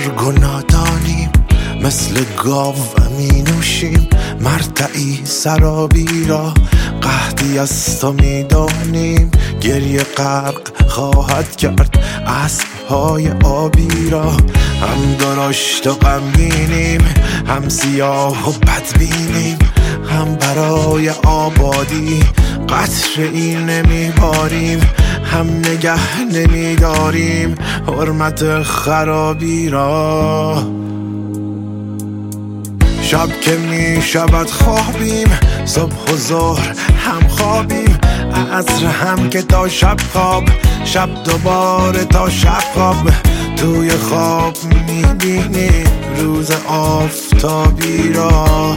گرگ و نادانیم، مثل گاو می نوشیم مرتعی سرابی را. قحطی از تو می دانیم، گریه غرق خواهد کرد اسب‌های آبی را. هم درشت و غمگینیم، هم سیاه و بدبینیم، هم برای آبادی قطره‌ای نمیباریم، هم نگه نمیداریم حرمت خرابی را. شب که می شود خوابیم، صبح و ظهر هم خوابیم، عصر هم که تا شب خواب، شب دوباره تا شب خواب. توی خواب می بینیم روز آفتابی را.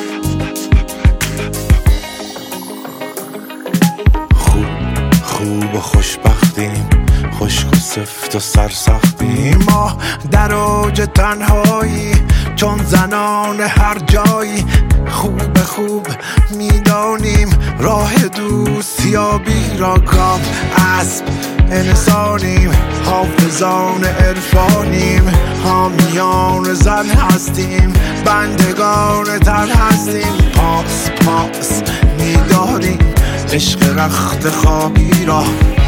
خوب و خوشبختیم، خشک و سفت و سرسختیم، ما در اوج تنهایی چون زنان هر جایی. خوب میدانیم راه دوستیابی را. گاو اسب انسانیم، حافظان عرفانیم، حامیان زن هستیم، بندگان تن هستیم. پاس میداریم عشق رخت خوابی را.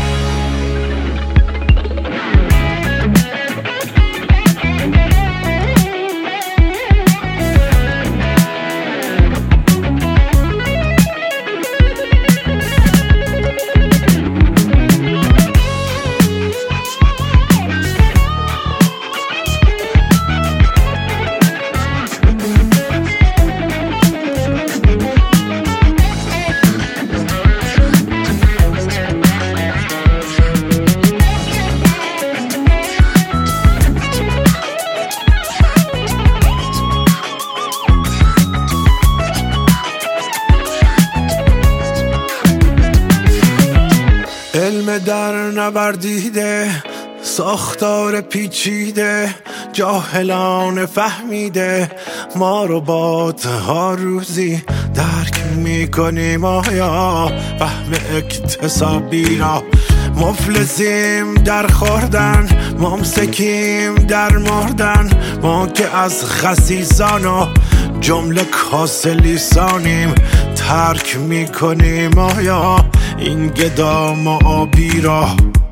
علم در نوردیده، ساختار پیچیده، جاهلان فهمیده، ما ربات ها روزی درک میکنیم آیا فهم اکتسابی را. مفلسیم در خوردن، ممسکیم در مردن، ما که از خسیسان و جمله کاسه لیسانیم. ترک میکنیم آیا این گدام و آبی را.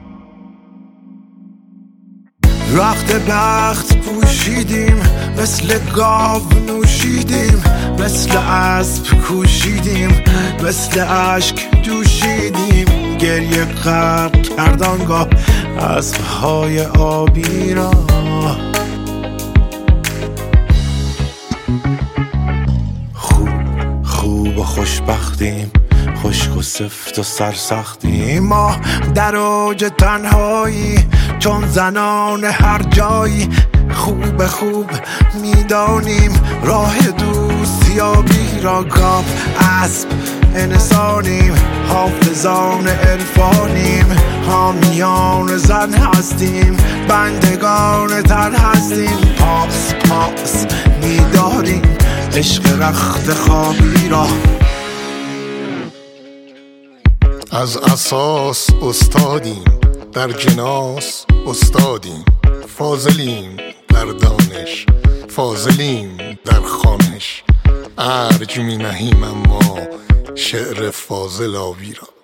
رخت بخت پوشیدیم، مثل گاو نوشیدیم، مثل اسب کوشیدیم، مثل اشک جوشیدیم. گریه غرق کرد آنگاه اسب‌های آبی را. خوب و خوشبختیم، خشک و سفت و سرسختیم، ما در اوج تنهایی چون زنان هر جایی. خوب میدانیم راه دوستیابی را. گاو اسب انسانیم، حافظان عرفانیم، حامیان زن هستیم، بندگان تن هستیم. پاس میداریم عشق رخت خوابی را. از اساس استادیم، در جناس استادیم، فاضلیم در دانش، فاضلیم در خوانش. ارج می نهیم اما شعر فاضل آبی را.